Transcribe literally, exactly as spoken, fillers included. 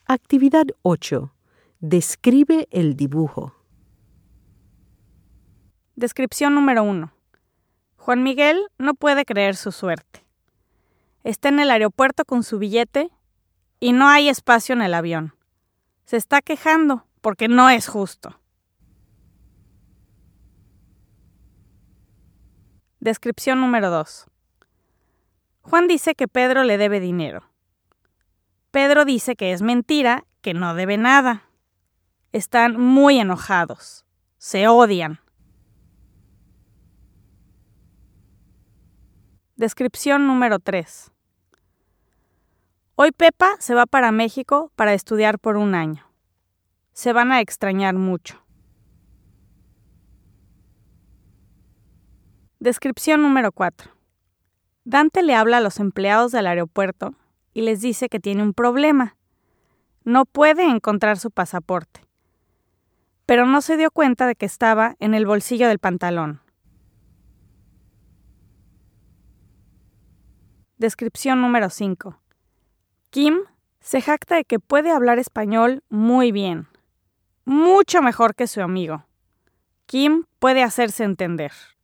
Actividad ocho. Describe el dibujo. Descripción número uno. Juan Miguel no puede creer su suerte. Está en el aeropuerto con su billete y no hay espacio en el avión. Se está quejando porque no es justo. Descripción número dos. Juan dice que Pedro le debe dinero. Pedro dice que es mentira, que no debe nada. Están muy enojados. Se odian. Descripción número tres. Hoy Pepa se va para México para estudiar por un año. Se van a extrañar mucho. Descripción número cuatro. Dante le habla a los empleados del aeropuerto y les dice que tiene un problema. No puede encontrar su pasaporte, pero no se dio cuenta de que estaba en el bolsillo del pantalón. Descripción número cinco. Kim se jacta de que puede hablar español muy bien, mucho mejor que su amigo. Kim puede hacerse entender.